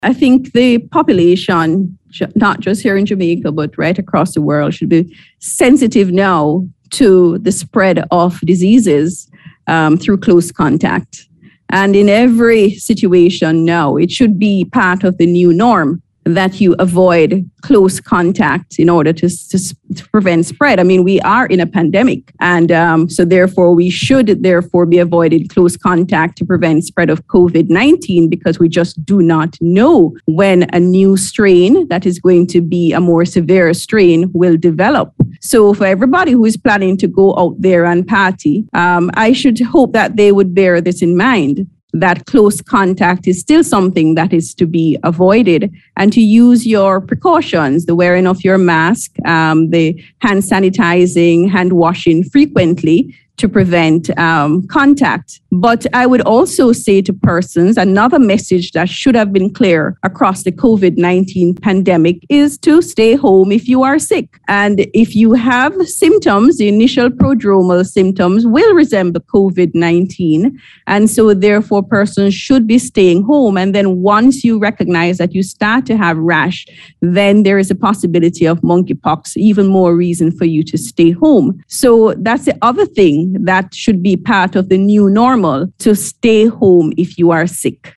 I think the population, not just here in Jamaica, but right across the world, should be sensitive now to the spread of diseases through close contact. And in every situation now, it should be part of the new norm that you avoid close contact in order to prevent spread. I mean, we are in a pandemic, and so therefore we should therefore be avoiding close contact to prevent spread of COVID-19, because we just do not know when a new strain that is going to be a more severe strain will develop. So for everybody who is planning to go out there and party, I should hope that they would bear this in mind, that close contact is still something that is to be avoided, and to use your precautions, the wearing of your mask, the hand sanitizing, hand washing frequently to prevent contact. But I would also say to persons, another message that should have been clear across the COVID-19 pandemic is to stay home if you are sick. And if you have symptoms, the initial prodromal symptoms will resemble COVID-19. And so therefore persons should be staying home. And then once you recognize that you start to have rash, then there is a possibility of monkeypox, even more reason for you to stay home. So that's the other thing that should be part of the new normal, to stay home if you are sick.